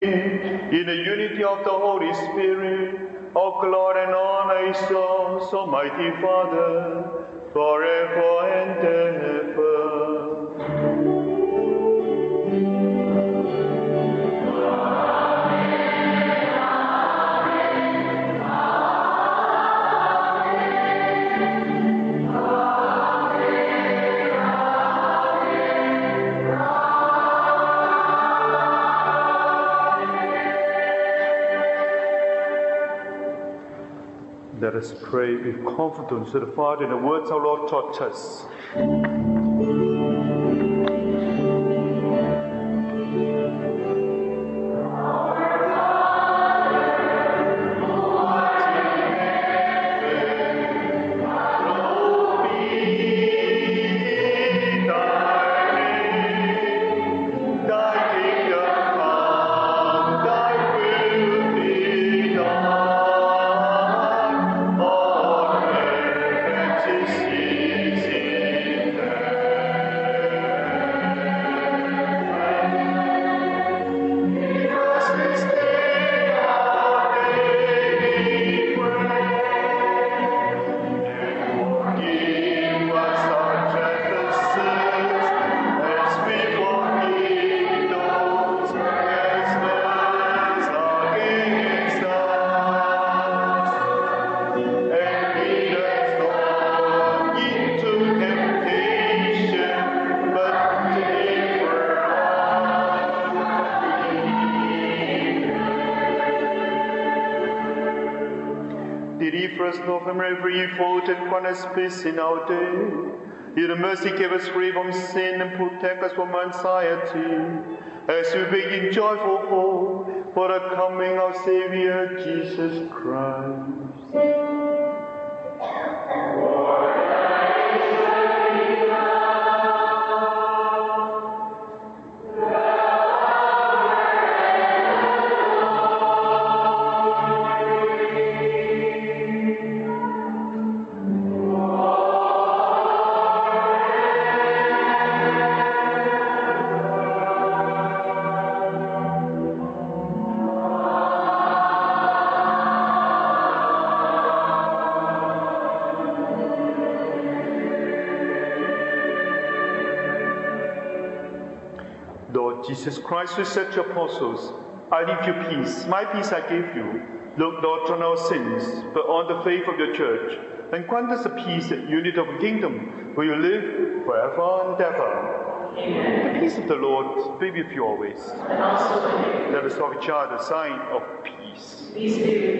In the unity of the Holy Spirit, all glory and honor is yours, Almighty Father, forever and ever. Let us pray with confidence to the Father in the words our Lord taught us. Deliver us, Lord, from every fault and grant us peace in our day. Your mercy give us free from sin and protect us from anxiety, as we begin joyful hope for the coming of Savior Jesus Christ. Lord Jesus Christ, who said to your apostles, I leave you peace, my peace I give you. Look not on our sins, but on the faith of your church, and grant us the peace and unity of the kingdom, where you live forever and ever. Amen. The peace of the Lord be with you always. Let us offer each other a sign of peace. Peace be with you.